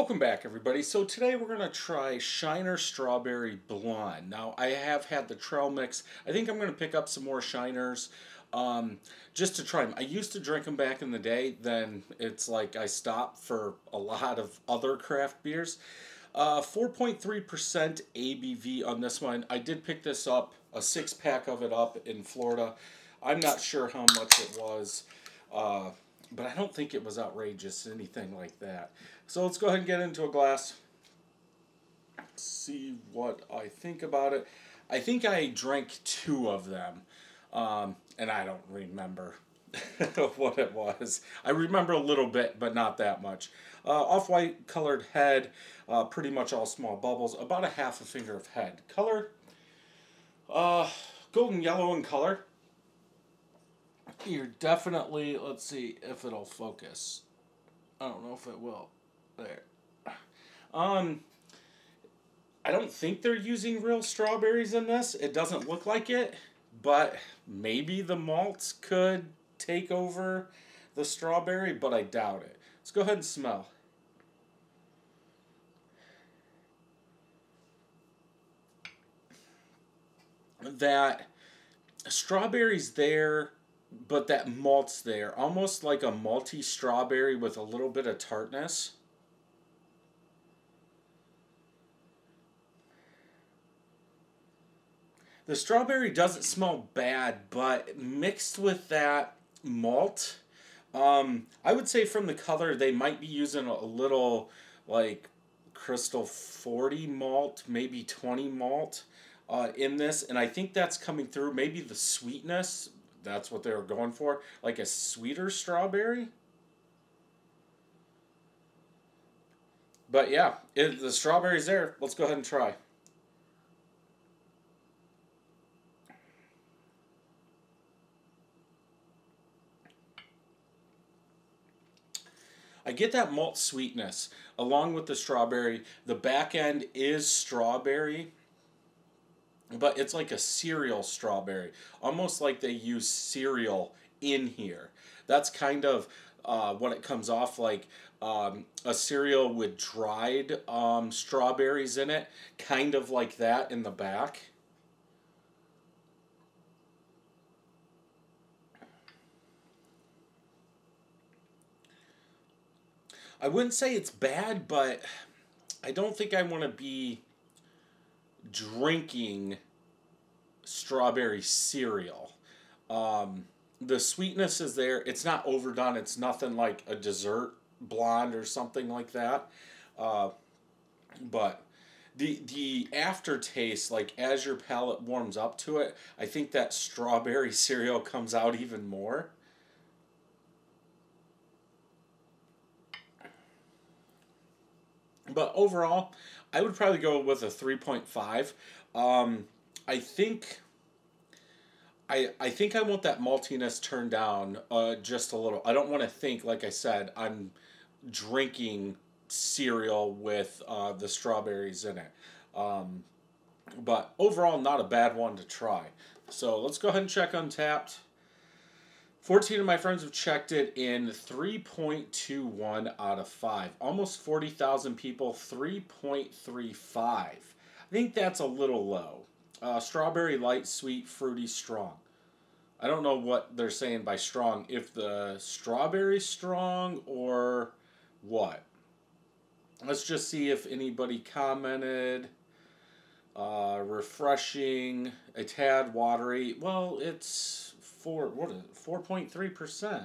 Welcome back, everybody. So today we're going to try Shiner Strawberry Blonde. Now, I have had the trail mix. I think I'm going to pick up some more Shiners just to try them. I used to drink them back in the day. Then it's like I stopped for a lot of other craft beers. 4.3% ABV on this one. I did pick this up, a 6-pack of it up in Florida. I'm not sure how much it was. But I don't think it was outrageous, anything like that. So let's go ahead and get into a glass. See what I think about it. I think I drank 2 of them. And I don't remember what it was. I remember a little bit, but not that much. Off-white colored head. Pretty much all small bubbles. About a half a finger of head. Color. Golden yellow in color. You're definitely, let's see if it'll focus. I don't know if it will. There. I don't think they're using real strawberries in this. It doesn't look like it, but maybe the malts could take over the strawberry, but I doubt it. Let's go ahead and smell. That strawberry's there, but that malt's there. Almost like a malty strawberry with a little bit of tartness. The strawberry doesn't smell bad, but mixed with that malt, I would say from the color they might be using a little like Crystal 40 malt, maybe 20 malt in this. And I think that's coming through. Maybe the sweetness. That's what they were going for, like a sweeter strawberry. But yeah, the strawberry's there. Let's go ahead and try. I get that malt sweetness along with the strawberry. The back end is strawberry. But it's like a cereal strawberry. Almost like they use cereal in here. That's kind of what it comes off like. A cereal with dried strawberries in it. Kind of like that in the back. I wouldn't say it's bad, but I don't think I want to be drinking strawberry cereal. The sweetness is there. It's not overdone. It's nothing like a dessert blonde or something like that. But the aftertaste, like as your palate warms up to it, I think that strawberry cereal comes out even more. But overall, I would probably go with a 3.5. I think I want that maltiness turned down just a little. I don't want to think, like I said, I'm drinking cereal with the strawberries in it. But overall, not a bad one to try. So let's go ahead and check Untappd. 14 of my friends have checked it in 3.21 out of 5. Almost 40,000 people, 3.35. I think that's a little low. Strawberry, light, sweet, fruity, strong. I don't know what they're saying by strong. If the strawberry's strong or what. Let's just see if anybody commented. Refreshing, a tad watery. Well, it's 4.3%.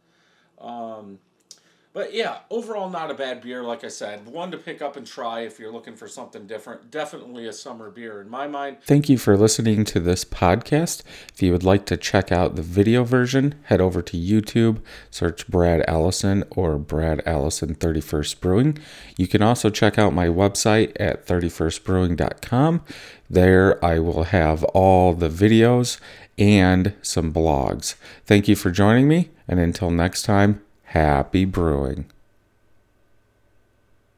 But yeah, overall not a bad beer, like I said. One to pick up and try if you're looking for something different. Definitely a summer beer in my mind. Thank you for listening to this podcast. If you would like to check out the video version, head over to YouTube, search Brad Allison or Brad Allison 31st Brewing. You can also check out my website at 31stbrewing.com. There I will have all the videos and some blogs. Thank you for joining me, and until next time, happy brewing.